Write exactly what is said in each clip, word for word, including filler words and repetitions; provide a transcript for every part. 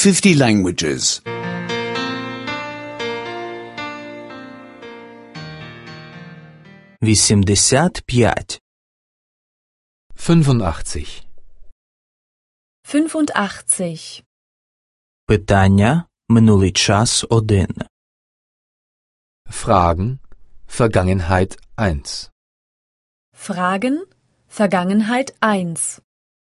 fifty languages. вісімдесят п'ять. fünfundachtzig. fünfundachtzig. Питання минулий час один. Fragen Vergangenheit eins. Fragen Vergangenheit eins.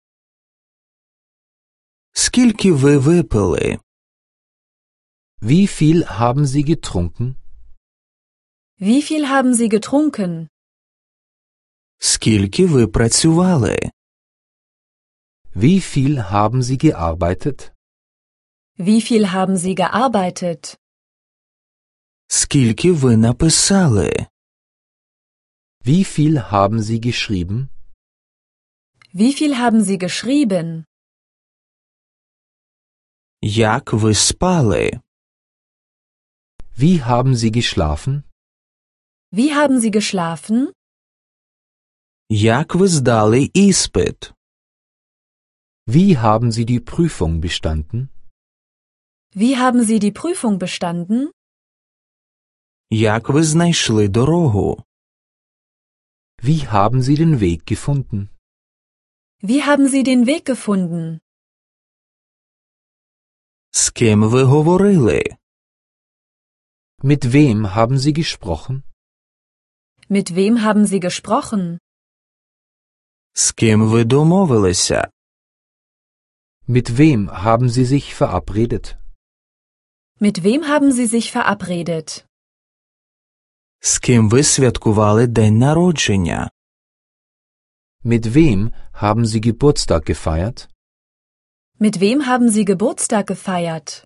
Скільки ви випили? Wie viel haben Sie getrunken? Wie viel haben Sie getrunken? Скільки ви працювали? Wie viel haben Sie gearbeitet? Wie viel haben Sie gearbeitet? Скільки ви написали? Wie viel haben Sie geschrieben? Wie viel haben Sie geschrieben? Як ви спали? Wie haben Sie geschlafen? Wie haben Sie geschlafen? Як ви здали іспит? Wie haben Sie die Prüfung bestanden? Wie haben Sie die Prüfung bestanden? Як ви знайшли дорогу? Wie haben Sie den Weg gefunden? Wie haben Sie den Weg gefunden? З ким ви говорили? Mit wem haben Sie gesprochen? Mit wem haben Sie gesprochen? З ким ви домовилися? Mit wem haben Sie sich verabredet? Mit wem haben Sie sich verabredet? З ким ви святкували день народження? Mit wem haben Sie Geburtstag gefeiert? Mit wem haben Sie Geburtstag gefeiert?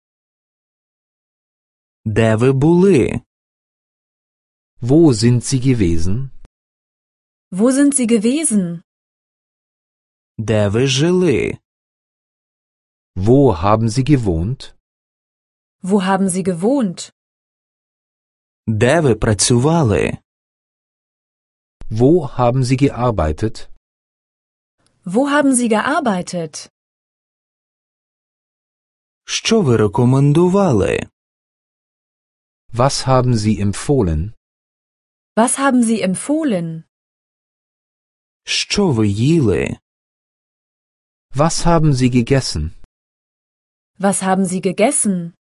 Де ви були? Wo sind Sie gewesen? Wo sind Sie gewesen? Де ви жили? Wo haben Sie gewohnt? Wo haben Sie gewohnt? Де ви працювали? Wo haben Sie gearbeitet? Wo haben Sie gearbeitet? Що ви рекомендували? Was haben Sie empfohlen? Was haben Sie empfohlen? Що ви їли? Was haben Sie gegessen? Was haben Sie gegessen?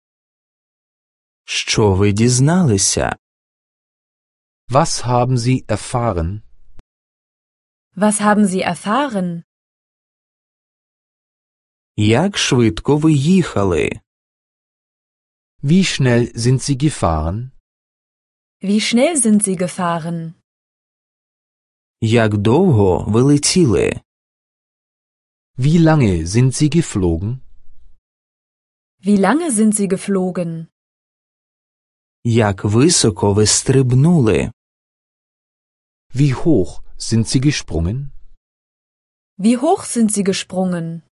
Що ви дізналися? Was haben Sie erfahren? Was haben Sie erfahren? Як швидко ви їхали? Wie schnell sind Sie gefahren? Wie schnell sind Sie gefahren? Як довго ви летіли? Wie lange sind Sie geflogen? Wie lange sind Sie geflogen? Як високо ви стрибнули? Wie hoch sind Sie gesprungen? Wie hoch sind Sie gesprungen?